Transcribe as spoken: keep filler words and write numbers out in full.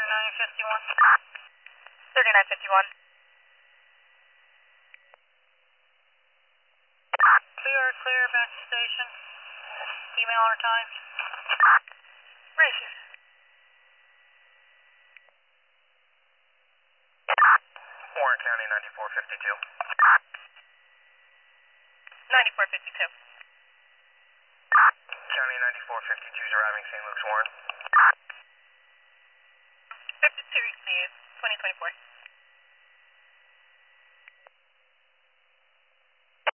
thirty-nine fifty-one. thirty-nine fifty-one. We are clear back to station. Email our times. Races. Warren County ninety-four fifty-two. ninety-four fifty-two. County ninety-four fifty-two is arriving Saint Luke's, Warren. fifty-two, twenty twenty-four.